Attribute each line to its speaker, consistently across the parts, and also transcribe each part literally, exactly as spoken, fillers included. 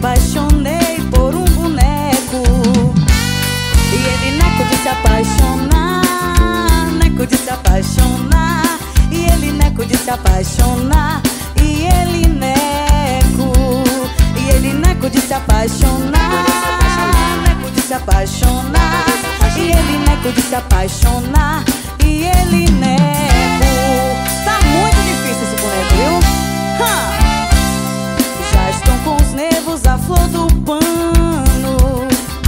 Speaker 1: apaixonei por um boneco. E ele neco de se apaixonar, neco de se apaixonar. E ele neco de se apaixonar. E ele neco, e ele neco de se apaixonar, neco de se apaixonar. E ele neco de se apaixonar. E ele neco. Tá muito difícil esse boneco, viu? Ha! Já estão com os nervos à flor do pano.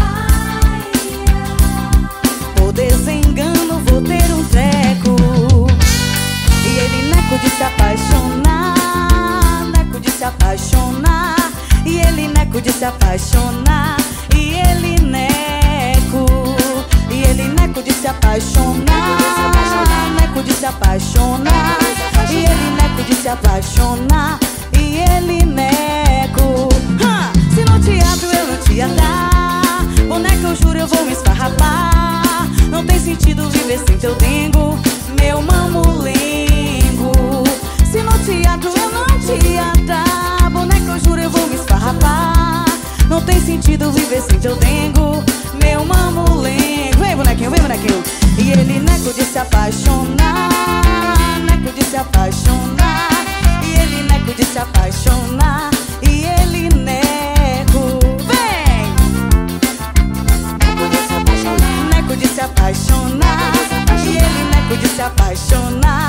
Speaker 1: Por desengano vou ter um treco. E ele neco de se apaixonar, neco de se apaixonar. E ele neco de se apaixonar. E ele neco, e ele neco de se apaixonar, neco de se apaixonar. E ele neco de se apaixonar. E ele neco. Ha! Se no teatro eu não te ia dar, boneca, eu juro eu vou me esfarrapar. Não tem sentido viver sem teu dengo, meu mamulengo. Se no teatro eu não te ia dar, boneca, eu juro eu vou me esfarrapar. Não tem sentido viver sem teu dengo, meu mamulengo. Vem, bonequinho, vem, bonequinho. E ele neco de se apaixonar, neco de se apaixonar. E ele neco de se apaixonar. E ele neco. Vem! Neco de se apaixonar. E ele neco de se apaixonar.